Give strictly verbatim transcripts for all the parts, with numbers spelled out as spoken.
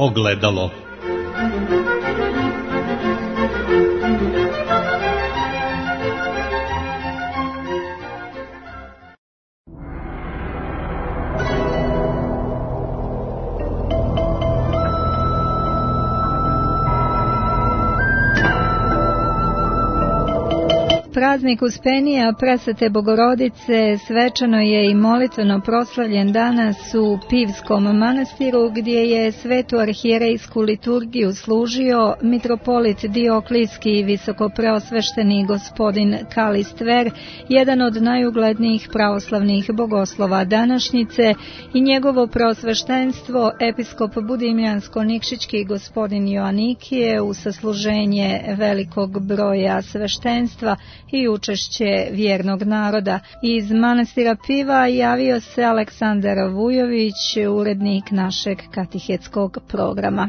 ogledalo. Praznik Uspenija Presvete Bogorodice svečano je i molitveno proslavljen danas u Pivskom manastiru, gdje je svetu arhijerejsku liturgiju služio mitropolit Dioklijski i visokopreosvešteni gospodin Kalist Ver, jedan od najuglednijih pravoslavnih bogoslova današnjice, i njegovo preosveštenstvo episkop Budimljansko-Nikšićki gospodin Joanikije u sasluženje velikog broja sveštenstva i učešće vjernog naroda. Iz manastira Piva javio se Aleksandar Vujović, urednik našeg katehetskog programa.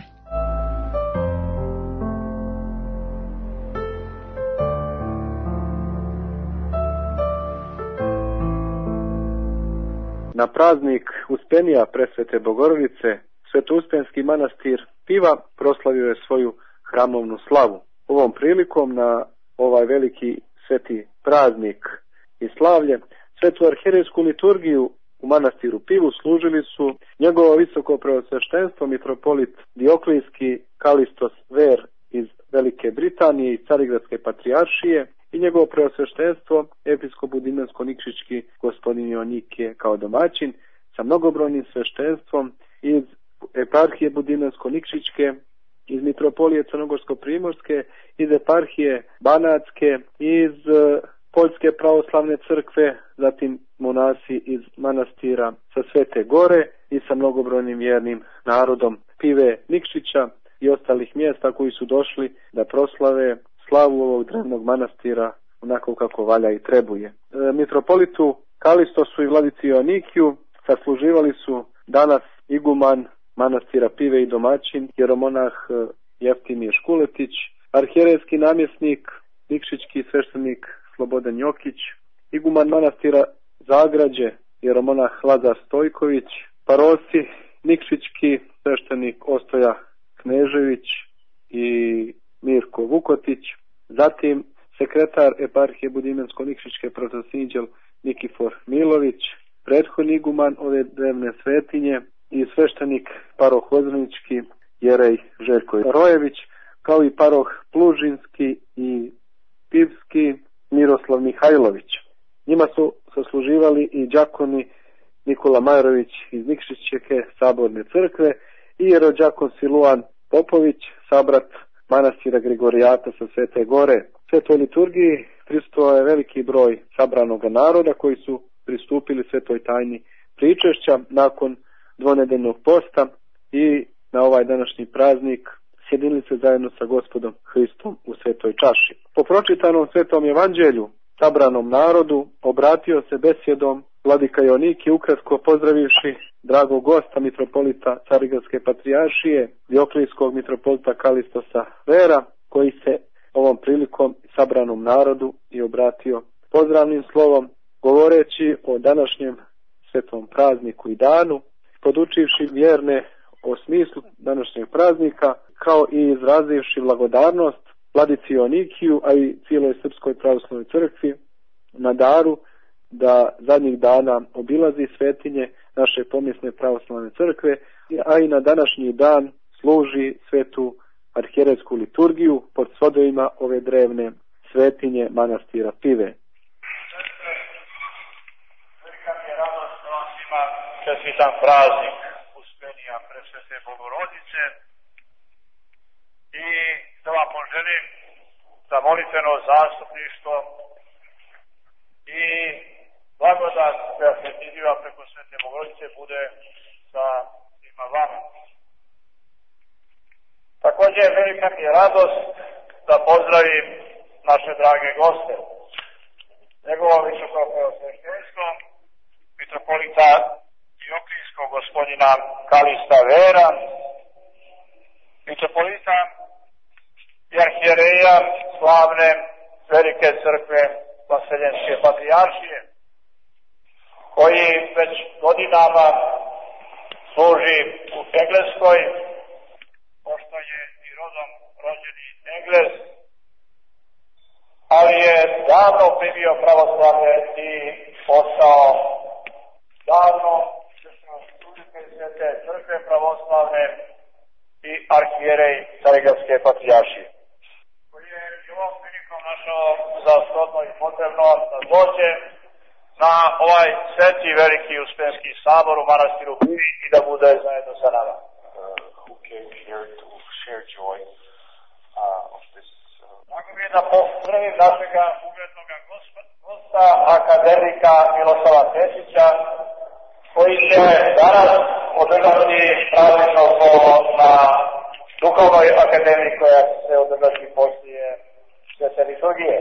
Na praznik Uspenija Presvete Bogorodice, Svetouspenski manastir Piva proslavio je svoju hramovnu slavu. Ovom prilikom na ovaj veliki sveti praznik i slavlje, svetu arhijerejsku liturgiju u manastiru Pivu služili su njegovo visoko preosveštenstvo mitropolit Dioklijski Kalistos Ver iz Velike Britanije i Carigradske patrijaršije i njegovo preosveštenstvo episkop Budimljansko-Nikšićki gospodin Joanikije kao domaćin sa mnogobrojnim sveštenstvom iz eparhije Budimljansko-Nikšićke, iz mitropolije Crnogorsko-Primorske, iz eparhije Banatske, iz Poljske pravoslavne crkve, zatim monasi iz manastira sa Svete Gore i sa mnogobrojnim vjernim narodom Pive, Nikšića i ostalih mjesta koji su došli da proslave slavu ovog drevnog manastira onako kako valja i trebuje. E, mitropolitu Kalistosu i vladici Joanikiju sasluživali su danas iguman manastira Pive i domaćin jeromonah Jeftimije Škuletić, arhijerejski namjesnik Nikšićki sveštenik Slobodan Jokić, iguman manastira Zagrađe jeromonah Lazar Stojković, parosi Nikšićki sveštenik Ostoja Knežević i Mirko Vukotić, zatim sekretar eparhije Budimljansko-Nikšićke protosinđel Nikifor Milović, prethodni iguman ove drevne svetinje i sveštenik paroh Ozrenički Jerej Željko Rojević, kao i paroh Plužinski i Pivski Miroslav Mihajlović. Njima su sasluživali i đakoni Nikola Majrović iz Nikšićke saborne crkve i jerođakon Siluan Popović, sabrat manastira Grigorijata sa Svete Gore. Svetoj liturgiji prisustvovao je veliki broj sabranog naroda koji su pristupili svetoj tajni pričešća nakon dvonedeljnog posta i na ovaj današnji praznik sjedinili se zajedno sa Gospodom Hristom u svetoj čaši. Po pročitanom svetom evanđelju sabranom narodu obratio se besjedom vladika Joanikije, ukratko pozdravivši dragog gosta mitropolita Carigradske patrijaršije Dioklijskog mitropolita Kalistosa Vera, koji se ovom prilikom sabranom narodu i obratio pozdravnim slovom, govoreći o današnjem svetom prazniku i danu, podučivši vjerne o smislu današnjeg praznika, kao i izrazivši blagodarnost vladici Joanikiju, a i cijeloj Srpskoj pravoslavnoj crkvi na daru da zadnjih dana obilazi svetinje naše pomjesne pravoslavne crkve, a i na današnji dan služi svetu arhijerejsku liturgiju pod svodovima ove drevne svetinje manastira Pive. Velika mi je radost da vam svima čestitam praznik Uspenija Presvete Bogorodice i da vam poželim za molitveno zastupništvo i blagodat koja se izliva preko Svete Bogorodice bude sa svima vama. Također velika mi je radost da pozdravim naše drage goste. Njegovo visoko preosveštenstvo mitropolita Dioklijskog gospodina Kalista Vera, mitropolita i arhijereja slavne Velike crkve Vaseljenske patrijaršije, koji već godinama služi u Engleskoj pošto je i rodom rođeni Englez, ali je davno primio pravoslavlje i postao davno služitelj Svete crkve pravoslavne i arhijerej Carigradske patrijaršije, koji je i ovom prilikom našao za shodno i potrebno da dođe na ovaj sveti veliki Uspenski sabor u manastiru Pivi i da bude zajedno sa nama. Who came here to share joy uh, of this. Tako mi je da pozdravim našega uglednog gosta, akademika Miloslava Tesića, koji će danas održati praznično slovo na Duhovnoj akademiji koja će se održati poslije Svete liturgije.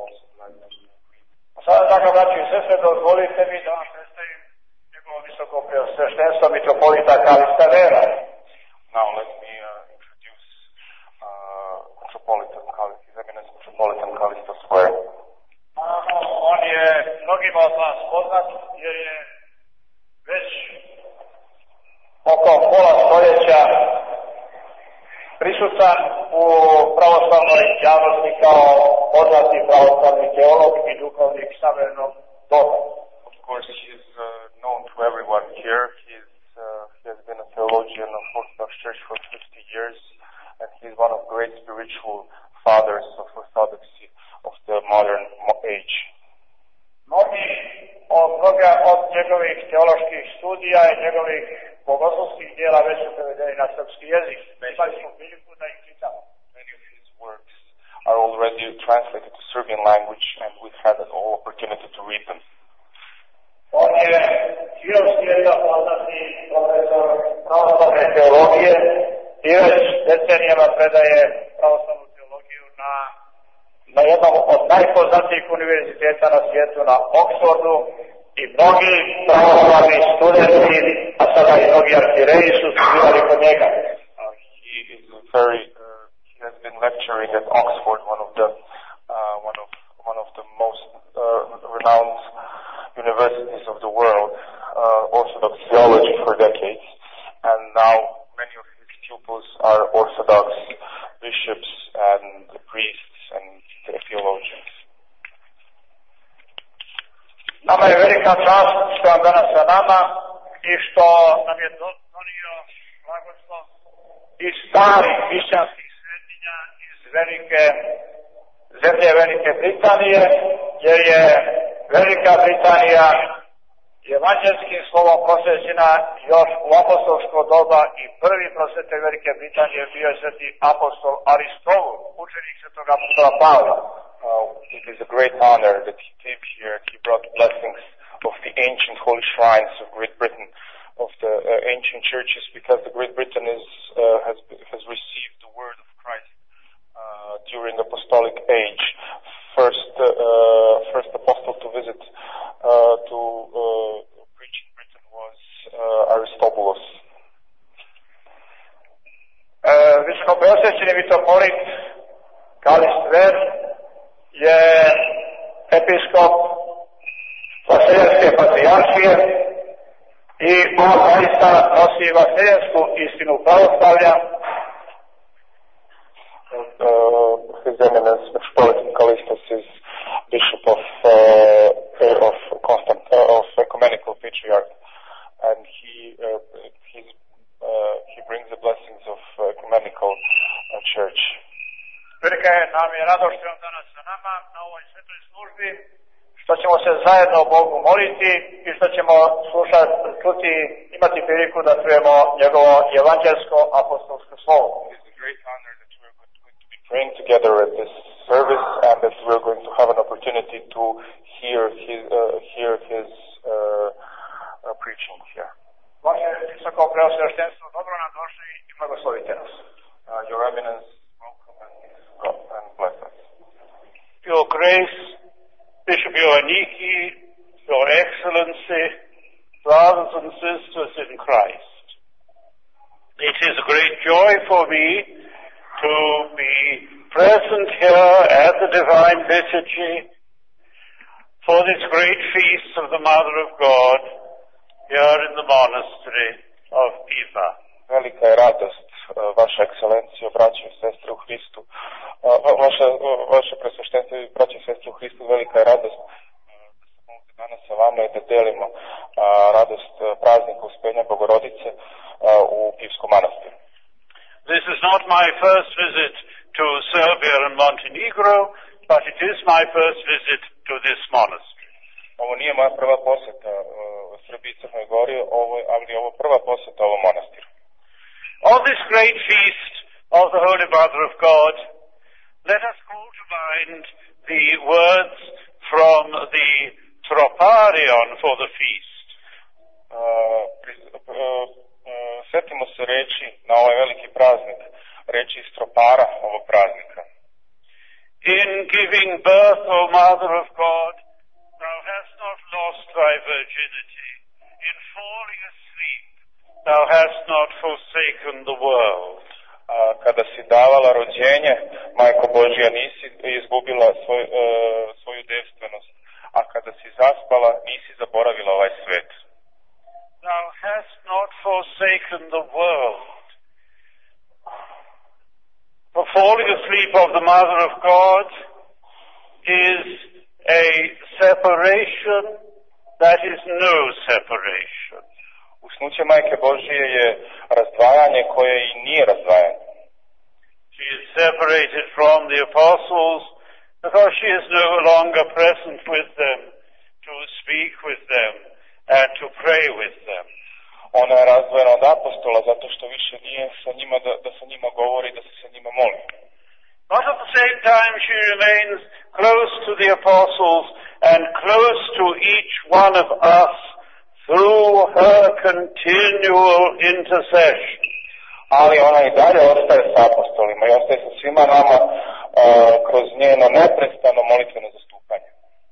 A sada, tako braći i sestre, dozvolite mi da vam predstavim njegovo visoko preosveštenstvo mitropolita Kalista Vera. Now let me uh, introduce uh, Metropolitan Calist, His Eminence Metropolitan Calista Square. On je mnogima od vas poznat jer je već oko pola stoljeća prisutan u pravoslavnoj javnosti kao poznati pravoslavni teolog i duhovnik savremenog doba. Of course, he is uh, known to everyone here. He, is, uh, he has been a theologian of Orthodox Church for fifty years, and he is one of the great spiritual fathers of Orthodoxy of the modern age. Mnogi od toga od njegovih teoloških studija i njegovih bogoslovskih dijela već su prevedeni na srpski jezik. Imali smo priliku da ih čitamo. Many of his works are already translated to Serbian language, and we've had an opportunity to read them. On je širom svijeta poznati profesor pravoslavne teologije i već decenijama predaje pravoslavnu teologiju na, na jednom od najpoznatijih univerziteta na svijetu, na Oxfordu, i mnogi pravoslavni studenti, a sada i mnogi arhijereji su studirali kod njega. Uh, he is very, uh, he has been lecturing at Oxford, one of the, uh, one of, one of the most uh, renowned universities of the world, uh, Orthodox theology for decades, and now many of his pupils are Orthodox bishops and priests and theologians. Nama je velika čast što vam danas sa nama i što nam je donio blagoslov iz starih hrišćanskih svetinja iz velike zemlje Velike Britanije, jer je Velika Britanija evanđelskim slovom prosvećena još u apostolsko doba i prvi prosvetelj Velike Britanije bio je sveti apostol Aristobul, učenik svetog apostola Pavla. Uh, it is a great honor that he came here. He brought blessings of the ancient holy shrines of Great Britain, of the uh, ancient churches, because the Great Britain is uh, has has received the word of Christ uh, during the apostolic age. First, uh, first apostle to visit uh, to uh, preach in Britain was uh, Aristobulus. Uh, Visoko preosvećeni mitropolit Kalist Ver je episkop Vaseljenske patrijaršije i on zaista nosi vaseljensku istinu pravoslavlja. Uh, His Eminence Metropolitan Callistus is Bishop of uh, of Constant uh, of Ecumenical Patriarch, and he uh, he's, uh, he brings the blessings of uh, Ecumenical uh, Church. Velika je nam je radost što je danas sa nama na ovoj svetoj službi, što ćemo se zajedno Bogu moliti i što ćemo slušati, čuti, imati priliku da čujemo njegovo evanđelsko apostolsko slovo. It is a great honor that we're going to be praying together at this service, and that we're going to have an opportunity to hear his uh, hear his uh, uh, preaching here. Vaše visoko preosveštenstvo, dobro nam došli i blagoslovite nas. Uh, Your Eminence, welcome and, and bless us. Your Grace, Bishop Ioanniki, Your Excellency, brothers and sisters in Christ, it is a great joy for me to be present here at the Divine Liturgy for this great feast of the Mother of God here in the monastery of Piva. Velika je radost vaša ekscelencijo, braće i sestre u Hristu, vaše, vaše presveštenstvo i braće i sestre u Hristu, velika je radost da se mogu danas sa vama i da delimo radost praznika Uspenja Bogorodice u Pivskom manastiru. This is not my first visit to Serbia and Montenegro, but it is my first visit to this monastery. Ovo nije moja prva posjeta u Srbiji i Crnoj Gori, ovo, ali ovo prva posjeta ovom monastiru. On this great feast of the Holy Mother of God, let us call to mind the words from the Troparion for the feast. Uh, uh, uh, Sjetimo se reči na ovaj veliki praznik, reči iz Tropara ovog praznika. In giving birth, O Mother of God, thou hast not lost thy virginity. In falling asleep, thou hast not forsaken the world. A kada si davala rođenje, Majko Božja, nisi izgubila svoj, uh, svoju devstvenost, a kada si zaspala, nisi zaboravila ovaj svet. Thou hast not forsaken the world. The falling asleep of the Mother of God is a separation that is no separation. Usnuće Majke Božije je razdvajanje koje i nije razdvajanje. She is separated from the apostles because she is no longer present with them to speak with them and to pray with them. Ona je razdvojena od apostola zato što više nije sa njima da, da sa njima govori, da se sa njima moli. But at the same time she remains close to the apostles and close to each one of us through her continual intercession. Ali ona i dalje ostaje sa apostolima i ostaje sa svima nama uh, kroz njeno neprestano molitveno zastupanje.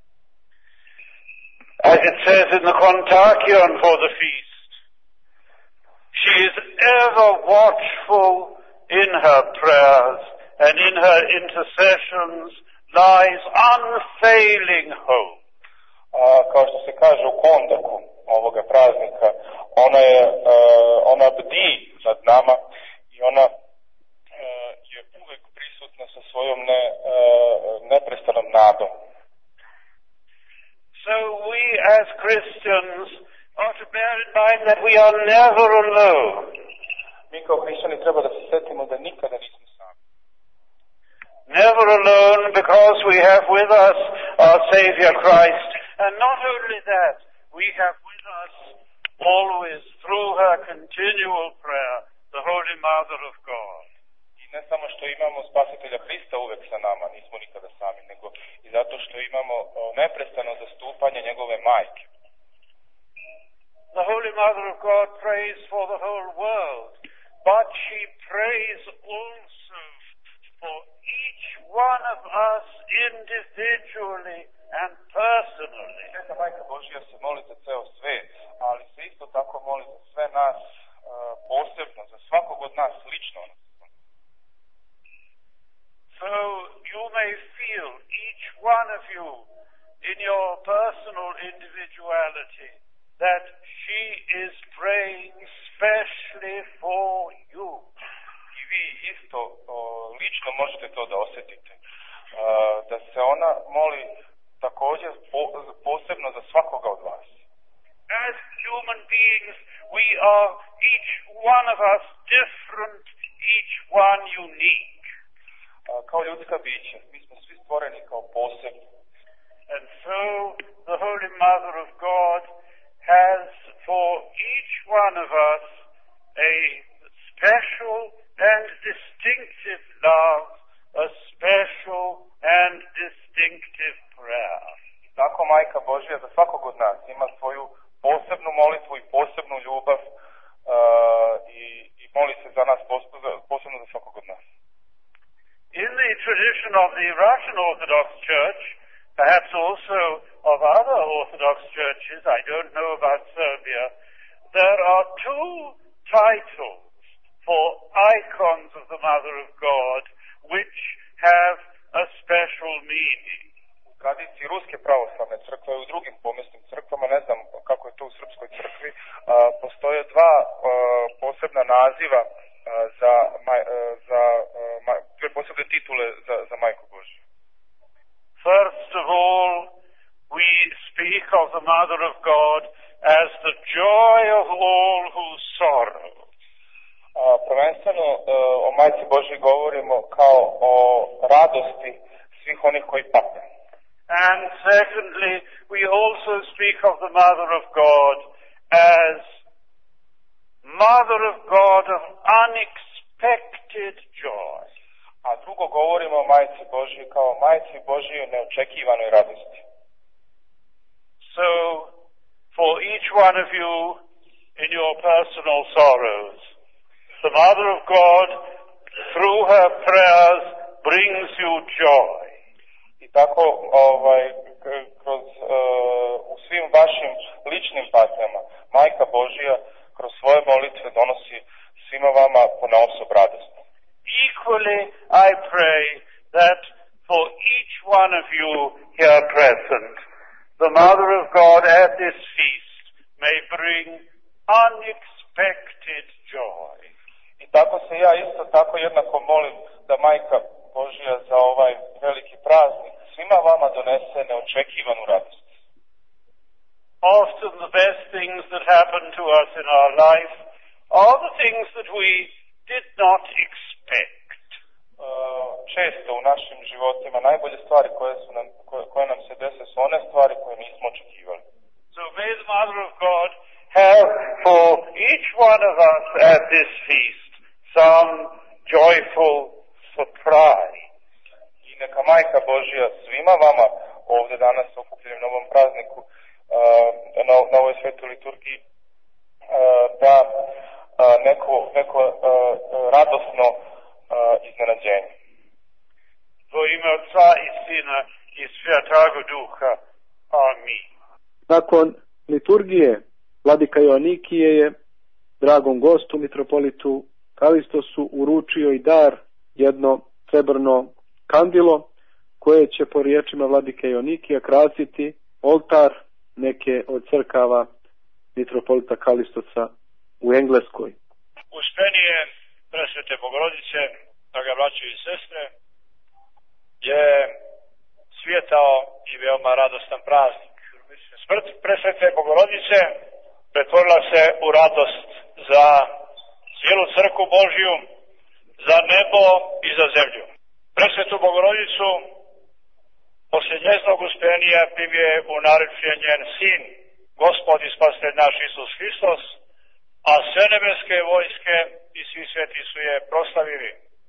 As it says in the Kontakion for the feast, she is ever watchful in her prayers, and in her intercessions lies unfailing hope. Uh, kao što se kaže u kondaku ovoga praznika, ona je uh, ona bdi nad nama i ona uh, je uvek prisutna sa svojom ne, uh, neprestanom nadom. So we as Christians are to bear in mind that we are never alone. Mi kao hrišćani treba da se setimo da nikada nismo sami. Never alone because we have with us our Savior Christ, and not only that, we have with us always through her continual prayer the Holy Mother of God. I ne samo što imamo Spasitelja Hrista uvek sa nama, nismo nikada sami, nego i zato što imamo neprestano zastupanje njegove majke. The Holy Mother of God prays for the whole world, but she prays also for each one of us individually and personally. Sveta Majka Božja se moli za ceo svet, ali se isto tako moli za sve nas uh, posebno, za svakog od nas lično. So you may feel, each one of you, in your personal individuality, that she is praying specially for you. I vi isto o, lično možete to da osjetite. Uh, da se ona moli također po, posebno za svakoga od vas. As human beings, we are each one of us different, each one unique. Uh, kao ljudska bića, mi smo svi stvoreni kao posebni. And so the Holy Mother of God has for each one of us a special and distinctive love, a special and distinctive prayer. Tako Majka Božja za svakog od nas ima svoju posebnu molitvu i posebnu ljubav uh, i, i moli se za nas posebno za svakog od nas. In the tradition of the Russian Orthodox Church, perhaps also of other Orthodox churches, I don't know about Serbia, there are two titles for icons of the Mother of God which have a special meaning. U tradiciji Ruske pravoslavne crkve i u drugim pomjesnim crkvama, ne znam kako je to u Srpskoj crkvi, a, postoje dva a, posebna naziva a, za a, za Majku Božju? First of all, we speak of the Mother of God as the joy of all who sorrow. A, prvenstveno uh, o Majci Božji govorimo kao o radosti svih onih koji pate. And secondly, we also speak of the Mother of God as Mother of God of unexpected joy. A drugo govorimo o Majci Božji kao Majci Božji neočekivanoj radosti. So, for each one of you in your personal sorrows, the Mother of God, through her prayers, brings you joy. I tako, ovaj, kroz, uh, u svim vašim ličnim patnjama, Majka Božja kroz svoje molitve donosi svima vama ponaosob radost. Equally, I pray that for each one of you here present, the Mother of God at this feast may bring unexpected joy. I tako se ja isto tako jednako molim da Majka Božja za ovaj veliki praznik svima vama donese neočekivanu radost. Often the best things that happen to us in our life are the things that we did not expect. Uh, često u našim životima najbolje stvari koje, su nam, koje, koje nam se dese su one stvari koje nismo očekivali. So may the Mother of God have for each one of us at this feast some joyful surprise. I neka Majka Božja svima vama ovdje danas okupljenim na ovom prazniku, uh, na, na ovoj svetoj liturgiji, uh, da uh, neko, neko uh, radosno uh, iznenađenje. U ime Otca i Sina i Svetoga Duha. Amin. Nakon liturgije vladika Joanikije je dragom gostu mitropolitu Kalistosu uručio i dar, jedno srebrno kandilo koje će po riječima vladike Joanikija krasiti oltar neke od crkava mitropolita Kalistosa u Engleskoj. Uspenije presvete Bogorodice, draga braćo i sestre, je svijetao i veoma radostan praznik. Smrt presvete Bogorodice pretvorila se u radost za cijelu crkvu Božju, za nebo i za zemlju. Presvetu Bogorodicu poslije njezinog uspenija primio je u narečje njen sin, Gospod i Spasitelj naš Isus Hristos, a sve nebeske vojske i svi sveti su je proslavili.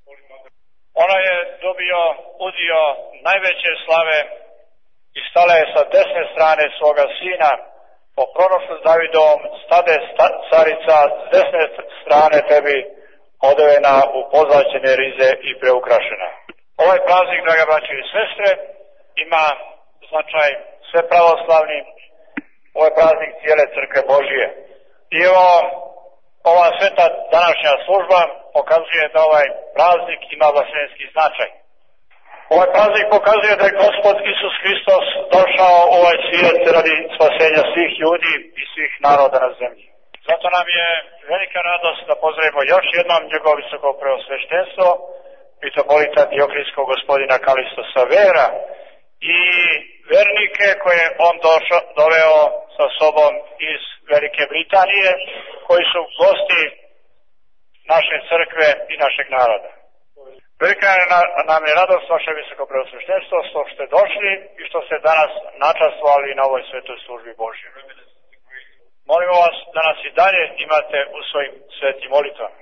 Ona je dobio udio najveće slave i stala je sa desne strane svoga sina, po proroku Davidovom, stade sta, carica s desne strane tebi, odevena u pozlaćene rize i preukrašena. Ovaj praznik, draga braće i sestre, ima značaj sve pravoslavni, ovo je praznik cijele crkve Božije. I evo, ova sveta današnja služba pokazuje da ovaj praznik ima vaseljenski značaj. Ovaj praznik pokazuje da je Gospod Isus Hristos došao u ovaj svijet radi spasenja svih ljudi i svih naroda na zemlji. Zato nam je velika radost da pozdravimo još jednom njegovo visoko preosveštenstvo, mitropolita Dioklijskog gospodina Kalistosa Vera i vernike koje on došao, doveo sa sobom iz Velike Britanije, koji su gosti naše crkve i našeg naroda. Velika nam je radost vaše visoko preosveštenstvo što ste došli i što ste danas načastvovali na ovoj svetoj službi Božjoj. Molimo vas da nas i dalje imate u svojim svetim molitvama.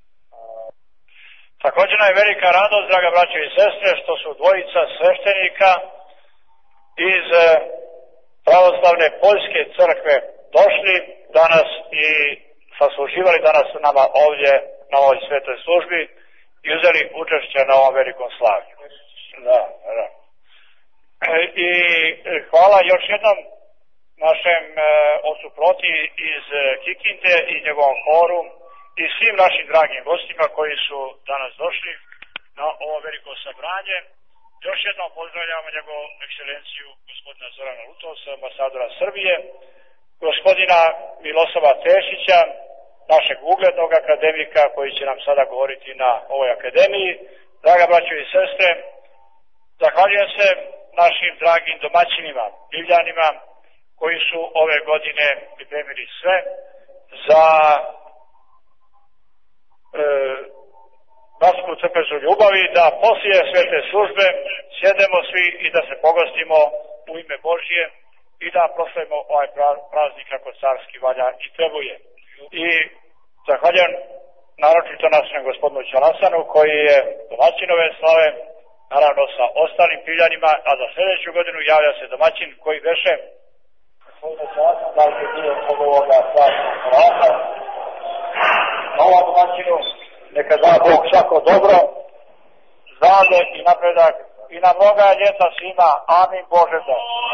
Također nam je velika radost, draga braće i sestre, što su dvojica sveštenika iz pravoslavne poljske crkve došli danas i sasluživali danas nama ovdje na ovoj svetoj službi i uzeli učešće na ovom velikom slavlju. Da, da. I hvala još jednom našem e, ocu Proti iz Kikinde i njegovom horu i svim našim dragim gostima koji su danas došli na ovo veliko sabranje. Još jednom pozdravljamo njegovu ekscelenciju gospodina Zorana Lutovca, ambasadora Srbije, gospodina Milosava Tešića, našeg uglednog akademika koji će nam sada govoriti na ovoj akademiji. Draga braćo i sestre, Zahvaljujem se našim dragim domaćinima, Pivljanima, koji su ove godine pripremili sve za e, Vasku trpezu ljubavi, da poslije svete službe sjedemo svi i da se pogostimo u ime Božje i da proslavimo ovaj praznik kako carski valja i trebuje. I zahvaljujem naročito našem gospodinu Ćalasanu koji je domaćin ove slave, naravno sa ostalim Pivljanima, a za sljedeću godinu javlja se domaćin koji veše gospodinu Ćalasanu, da je dio od ovoga slavnog hrata. Nova domaćinu, neka da Bog svako dobro, zdravlje i napredak i na mnoga ljeta svima. Amin Bože da.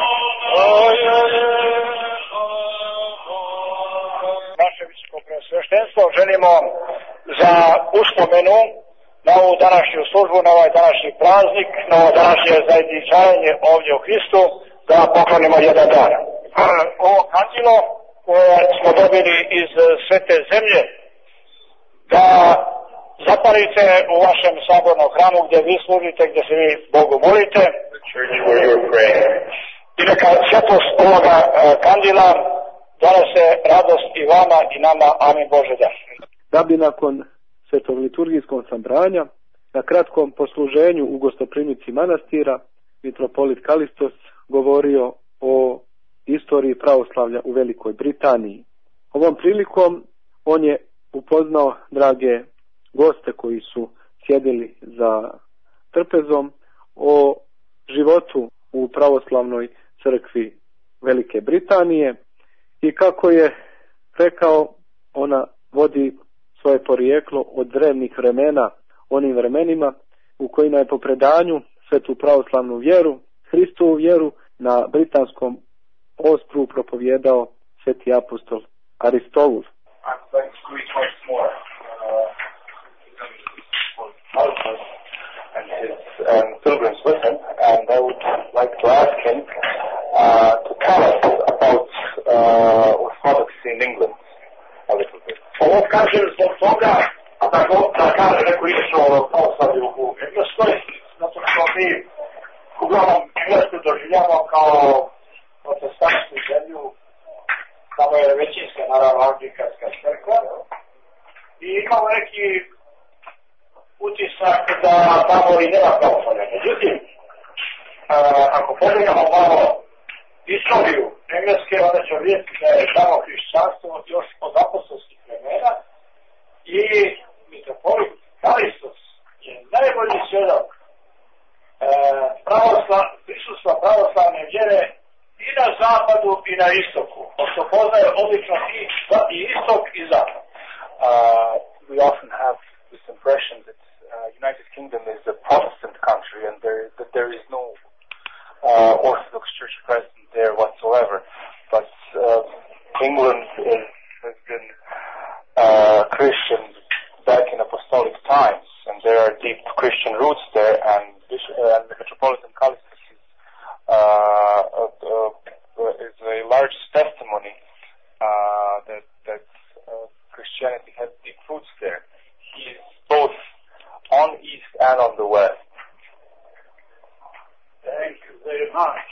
Naše visoko preosveštenstvo želimo za uspomenu na ovu današnju službu, na ovaj današnji praznik, na ovo današnje zajedničavanje ovdje u Hristu, da poklonimo jedan dan. Ovo kandilo koje smo dobili iz svete zemlje, da zapalite u vašem sabornom hramu gdje vi služite, gdje se vi Bogu molite. I neka svjetlost ovoga kandila donese radost i vama i nama. Amin Bože da. Da bi nakon svetog liturgijskog sabranja, na kratkom posluženju u gostoprimici manastira, mitropolit Kalistos govorio o istoriji pravoslavlja u Velikoj Britaniji. Ovom prilikom on je upoznao drage goste koji su sjedili za trpezom o životu u pravoslavnoj crkvi Velike Britanije i kako je rekao, ona vodi svoje porijeklo od drevnih vremena, onim vremenima u kojima je po predanju svetu pravoslavnu vjeru, Hristovu vjeru, na britanskom ostrvu propovjedao sveti apostol Aristovul. And his um, pilgrims with him, and I would like to ask him uh, to tell us about uh, orthodoxy in England a little bit. Ovo kažem zbog toga, a tako da kaže neko išao o pravoslavlju u Engleskoj, zato što mi uglavnom Englesku doživljamo kao protestantsku zemlju, tamo je većinska, naravno, anglikanska crkva, i imamo neki utisak da tamo i nema pravoslavlja. Međutim, ako pogledamo malo istoriju Engleske, onda ćemo vidjeti da je tamo hrišćanstvo još od apostolskih vremena i mitropolit Kalistos je najbolji svjedok prisustva pravoslavne vjere i na zapadu i na istoku. Pošto poznaje odlično i istok i zapad. Uh, we often have this impression that uh, United Kingdom is a Protestant country and there, that there is no uh, Orthodox Church present there whatsoever. But uh, England is, has been uh, Christian back in apostolic times, and there are deep Christian roots there, and, uh, and the Metropolitan Kalistos is, uh, uh, uh, is a large testimony uh, that, that uh, Christianity has deep roots there. He is both on the east and on the west. Thank you very much.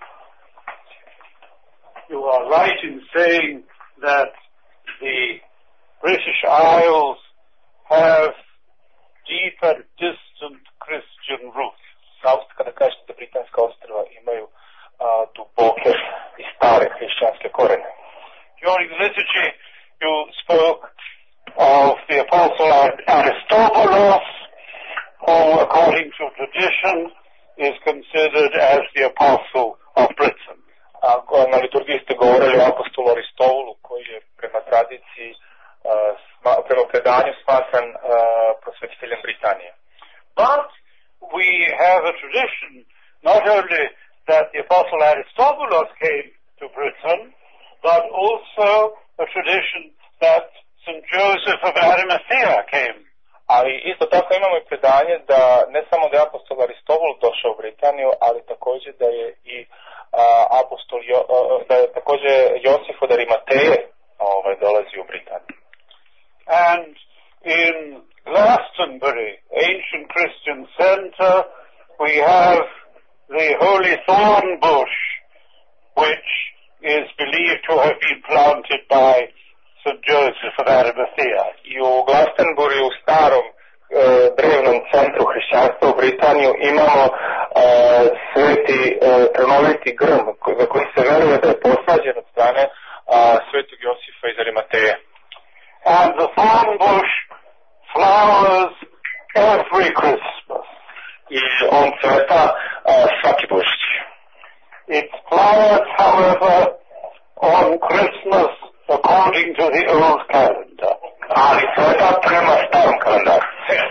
You are right in saying that the British Isles have deep and distant Christian roots. Naravno, kada kažete da Britanska ostrva imaju uh, duboke i stare hrišćanske korene. During the liturgy, you spoke of the apostle Aristobulus, who, according to tradition, is considered as the apostle of Britain. A na liturgiji ste govorili o apostolu Aristobulu, koji je prema tradiciji, uh, prema predanju smatran uh, prosvetiteljem Britanije. But we have a tradition not only that the apostle Aristobulus came to Britain, but also a tradition that Saint Joseph of Arimathea came. Ali isto tako imamo i predanje da ne samo da je apostol Aristobul došao u Britaniju, ali također da je i uh, apostol jo, uh, da je također Josif od Arimateje ovaj, dolazi u Britaniju. And in Glastonbury, ancient Christian center, we have the holy thorn bush, which is believed to have been planted by Saint Joseph of Arimathea. I u Glastonbury, u starom e, drevnom centru hrišćanstva u Britaniju, imamo e, sveti e, trnoviti grm za koji se veruje da je posađen od strane e, svetog Josifa iz Arimateje. And the thorn bush flowers every Christmas. I on cveta e, svaki Božić. It flowers, however, on Christmas according to the old calendar. Ali cveta prema starom kalendaru.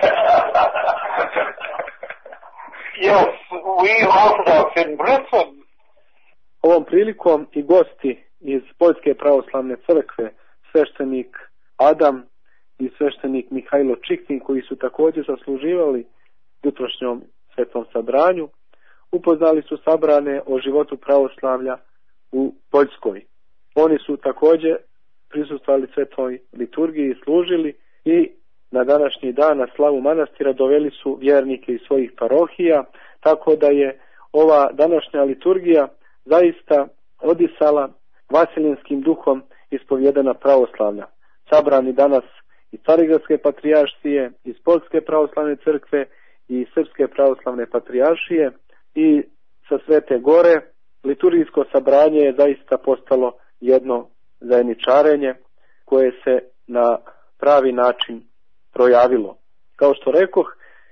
Yes, we Orthodox in Britain. Ovom prilikom i gosti iz Poljske pravoslavne crkve, sveštenik Adam i sveštenik Mihajlo Čiktin, koji su također zasluživali jutrošnjom svetom sabranju, upoznali su sabrane o životu pravoslavlja u Poljskoj. Oni su također prisustvovali svetoj liturgiji, služili i na današnji dan na slavu manastira doveli su vjernike iz svojih parohija, tako da je ova današnja liturgija zaista odisala vasilinskim duhom ispovjedana pravoslavlja. Sabrani danas iz Carigradske patrijaršije, iz Poljske pravoslavne crkve i Srpske pravoslavne patrijaršije i sa Svete Gore, liturgijsko sabranje je zaista postalo jedno zajedničarenje koje se na pravi način projavilo. Kao što rekoh,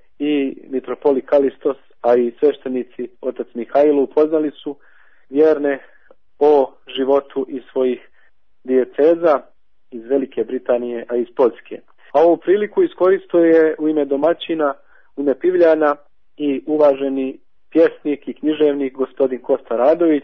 i mitropolit Kalistos, a i sveštenici otac Mihajlo upoznali su vjerne o životu iz svojih dijeceza iz Velike Britanije, a iz Poljske. A ovu priliku iskoristio je u ime domaćina, u ime Pivljana i uvaženi pjesnik i književnik gospodin Kosta Radović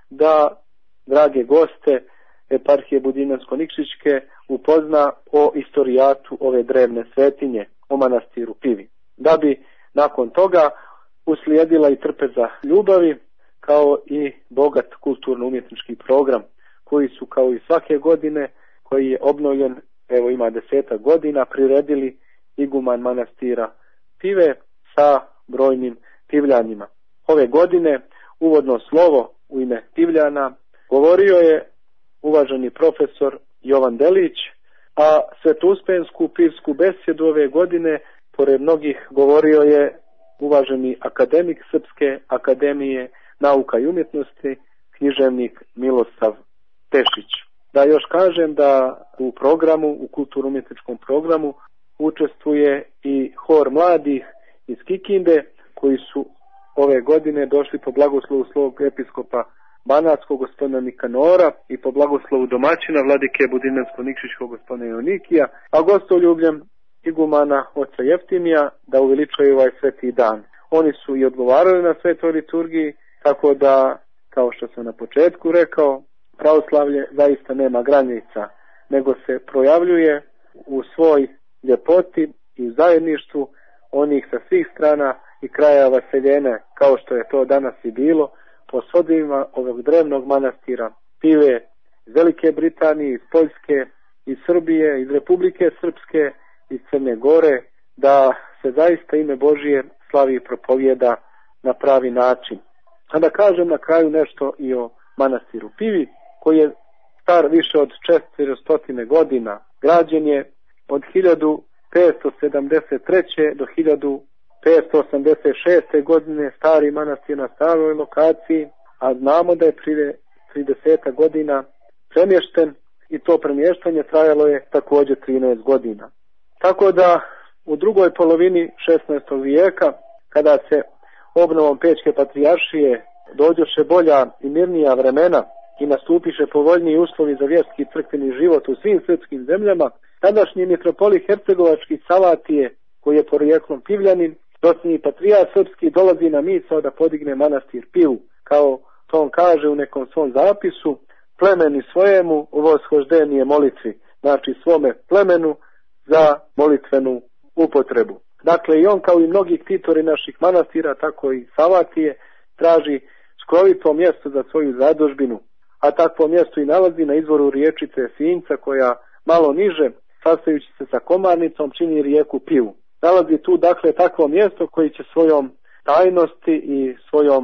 da drage goste eparhije Budinjansko-Nikšićke upozna o istorijatu ove drevne svetinje, o manastiru Pivi. Da bi nakon toga uslijedila i trpeza ljubavi, kao i bogat kulturno-umjetnički program, koji su kao i svake godine, koji je obnovljen, evo ima desetak godina, priredili iguman manastira Pive sa brojnim Pivljanima. Ove godine uvodno slovo u ime Pivljana govorio je uvaženi profesor Jovan Delić, a svetouspensku pivsku besjedu ove godine pored mnogih govorio je uvaženi akademik Srpske akademije nauka i umjetnosti, književnik Milosav Tešić. Da još kažem da u programu, u kulturno-umjetničkom programu učestvuje i hor mladih iz Kikinde, koji su ove godine došli po blagoslovu svog episkopa Banatskog gospodina Nikanora i po blagoslovu domaćina vladike Budinjansko-Nikšićkog gospodina Jonikija, a gostoljubljem igumana oca Jeftimija da uveličaju ovaj sveti dan. Oni su i odgovarali na svetoj liturgiji, tako da, kao što sam na početku rekao, pravoslavlje zaista nema granica, nego se projavljuje u svoj ljepoti i u zajedništvu onih sa svih strana i krajeva seljene, kao što je to danas i bilo, po svodima ovog drevnog manastira Pive iz Velike Britanije, iz Poljske, iz Srbije, iz Republike Srpske, iz Crne Gore, da se zaista ime Božije slavi i propovjeda na pravi način. A da kažem na kraju nešto i o manastiru Pivi, koji je star više od četiristo godina. Građen je od hiljadu petsto sedamdeset treće do hiljadu petsto osamdeset šeste godine, stari manastir na staroj lokaciji, a znamo da je prije trideset godina premješten i to premještanje trajalo je također trinaest godina. Tako da u drugoj polovini šesnaestog vijeka, kada se obnovom Pečke patrijaršije dođoše bolja i mirnija vremena i nastupiše povoljniji uslovi za vjerski i crkveni život u svim srpskim zemljama, tadašnji mitropolit Hercegovački Salatije, koji je porijeklom Pivljanin, docinji patrijarh srpski, dolazi na misao da podigne manastir Pivu, kao to on kaže u nekom svom zapisu, plemeni svojemu voshoždenije molitvi, znači svome plemenu za molitvenu upotrebu. Dakle, i on kao i mnogi ktitori naših manastira, tako i Salatije, traži skrovito mjesto za svoju zadužbinu, a takvo mjesto i nalazi na izvoru riječice Sinca, koja malo niže, sastajući se sa Komarnicom, čini rijeku Pivu. Nalazi tu dakle takvo mjesto koji će svojom tajnosti i svojom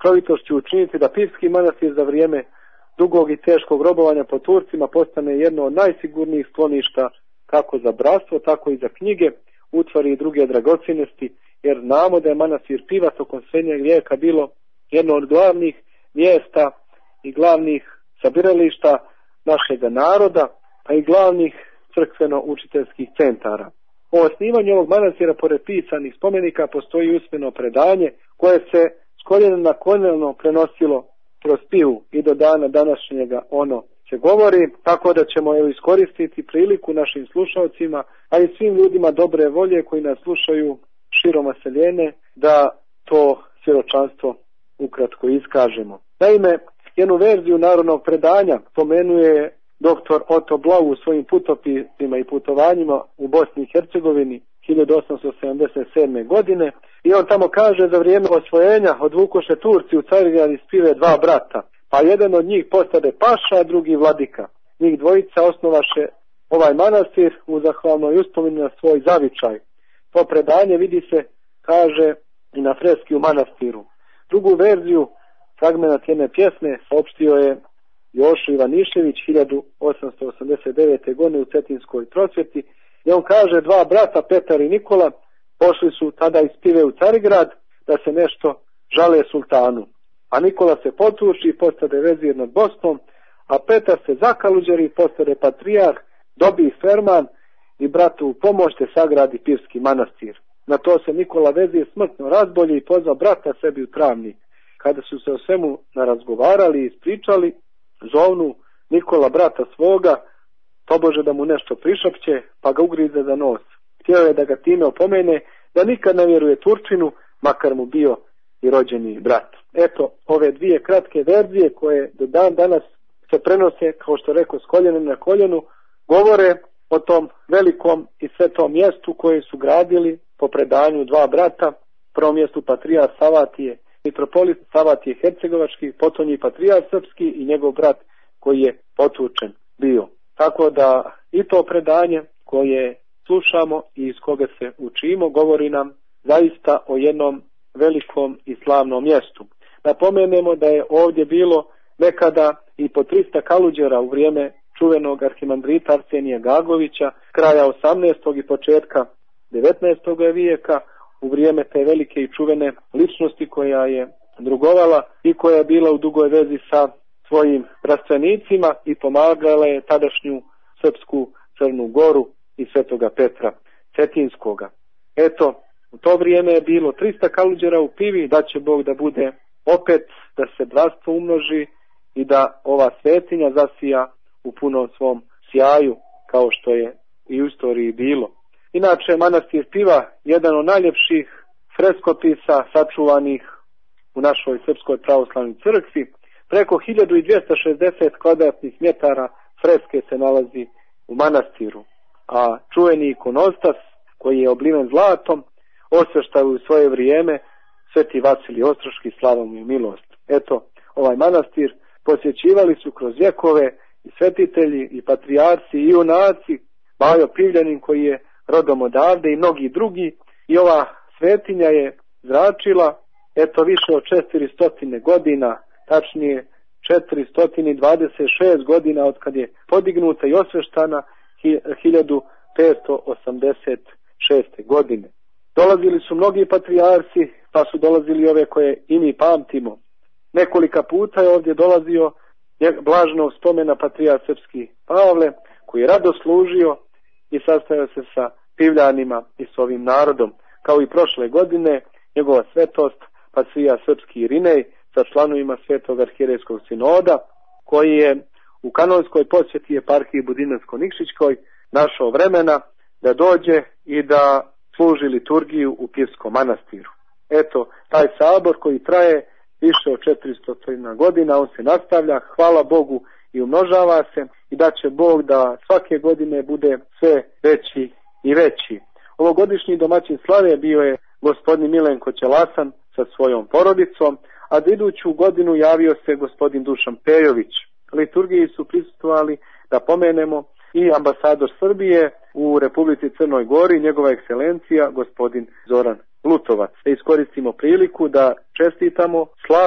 skrovitošću učiniti da Pivski manastir za vrijeme dugog i teškog robovanja po Turcima postane jedno od najsigurnijih skloništa kako za bratstvo, tako i za knjige, utvari i druge dragocjenosti, jer znamo da je manastir Piva tokom srednjeg vijeka bilo jedno od glavnih mjesta i glavnih sabirališta našega naroda, a i glavnih crkveno-učiteljskih centara. O osnivanju ovog manastira pored pisanih spomenika postoji usmeno predanje koje se s koljena na koljeno prenosilo kroz Pivu i do dana današnjega ono se govori, tako da ćemo evo iskoristiti priliku našim slušalcima, a i svim ljudima dobre volje koji nas slušaju širom Seljene, da to svjedočanstvo ukratko iskažemo. Naime, jednu verziju narodnog predanja pomenuje doktor Oto Blau u svojim putopisima i putovanjima u Bosni i Hercegovini hiljadu osamsto sedamdeset sedme. godine i on tamo kaže za vrijeme osvojenja odvukoše Turci u Carigrad iz Pive dva brata, pa jedan od njih postade paša, a drugi vladika. Njih dvojica osnovaše ovaj manastir u zahvalnoj uspomeni na svoj zavičaj. To predanje vidi se, kaže, i na freski u manastiru. Drugu verziju, fragmenat jedne pjesme, saopštio je Jošo Ivanišević hiljadu osamsto osamdeset devete. godine u Cetinskoj prosvjeti, i on kaže dva brata, Petar i Nikola, pošli su tada iz Pive u Carigrad da se nešto žale sultanu. A Nikola se potuči i postade vezir nad Bosnom, a Petar se zakaluđeri i postade patrijarh, dobi ferman i bratu u pomoć te sagradi Pivski manastir. Na to se Nikola vezir smrtno razbolji i pozva brata sebi u Travnik. Kada su se o svemu narazgovarali i ispričali, zovnu Nikola brata svoga, tobože da mu nešto prišapće, pa ga ugrize za nos. Htio je da ga time opomene da nikad ne vjeruje Turčinu, makar mu bio i rođeni brat. Eto, ove dvije kratke verzije koje do dan danas se prenose, kao što rekao, s koljena na koljenu, govore o tom velikom i svetom mjestu koje su gradili po predanju dva brata, prvom mjestu patrijar Savatije, mitropolit Savatije Hercegovački, potom i patrijar Srpski i njegov brat koji je potučen bio. Tako da i to predanje koje slušamo i iz koga se učimo govori nam zaista o jednom velikom i slavnom mjestu. Napomenemo da je ovdje bilo nekada i po trista kaluđera u vrijeme čuvenog arhimandrita Arsenija Gagovića, kraja osamnaestog i početka devetnaestog vijeka, u vrijeme te velike i čuvene ličnosti koja je drugovala i koja je bila u dugoj vezi sa svojim rastvenicima i pomagala je tadašnju srpsku Crnu Goru i Svetoga Petra Cetinskoga. Eto, u to vrijeme je bilo trista kaluđera u Pivi, da će Bog da bude opet, da se bratstvo umnoži i da ova svetinja zasija u punom svom sjaju, kao što je i u istoriji bilo. Inače, manastir Piva, jedan od najljepših freskopisa sačuvanih u našoj Srpskoj pravoslavnoj crkvi. Preko hiljadu dvjesto šezdeset kvadratnih metara freske se nalazi u manastiru, a čuveni ikonostas koji je obliven zlatom osveštao u svoje vrijeme Sveti Vasilij Ostroški, slava mu i milost. Eto, ovaj manastir posjećivali su kroz vjekove i svetitelji i patrijarci i junaci, Bajo Pivljanin koji je rodom odavde i mnogi drugi, i ova svetinja je zračila eto više od četiristo godina, tačnije četiristo dvadeset šest godina od kad je podignuta i osveštana hiljadu petsto osamdeset šeste. godine. Dolazili su mnogi patrijarsi, pa su dolazili ove koje i mi pamtimo. Nekolika puta je ovdje dolazio blažnog spomena patrijarh Srpski Pavle, koji je rado služio i sastajao se sa Pivljanima i s ovim narodom. Kao i prošle godine, njegova svetost patrijarh Srpski Irinej sa članovima Svetog arhijerejskog sinoda, koji je u kanonskoj posjeti eparhiji Budinarsko-Nikšićkoj našao vremena da dođe i da služi liturgiju u Pivskom manastiru. Eto, taj sabor koji traje više od četiristo godina, on se nastavlja, hvala Bogu, i umnožava se, i da će Bog da svake godine bude sve veći i veći. Ovogodišnji domaćin slave bio je gospodin Milenko Ćelasan sa svojom porodicom, a za iduću godinu javio se gospodin Dušan Pejović. Liturgiji su prisustvovali, da pomenemo, i ambasador Srbije u Republici Crnoj Gori, njegova ekscelencija gospodin Zoran Lutovac. Da iskoristimo priliku da čestitamo slavu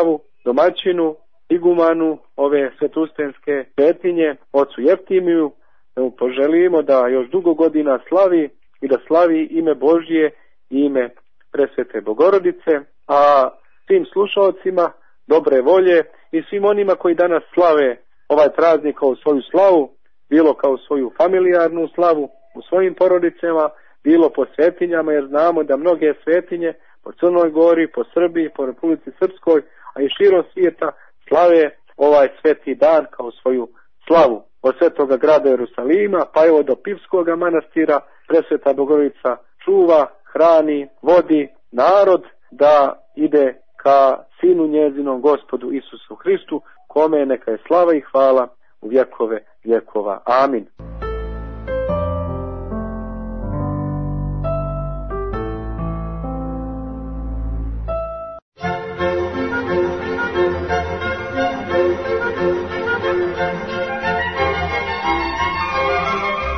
domaćinu, igumanu ove svetuspenske svetinje, ocu Jeftimiju, da mu poželimo da još dugo godina slavi i da slavi ime Božje i ime Presvete Bogorodice, a svim slušalcima dobre volje i svim onima koji danas slave ovaj praznik kao svoju slavu, bilo kao svoju familijarnu slavu u svojim porodicama, bilo po svetinjama, jer znamo da mnoge svetinje po Crnoj Gori, po Srbiji, po Republici Srpskoj, a i širom svijeta slave ovaj sveti dan kao svoju slavu. Od svetoga grada Jerusalima pa evo do Pivskog manastira Presveta Bogorodica čuva, hrani, vodi narod da ide ka Sinu njezinom Gospodu Isusu Hristu, kome neka je slava i hvala u vjekove vjekova. Amin.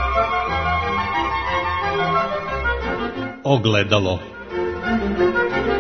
Ogledalo.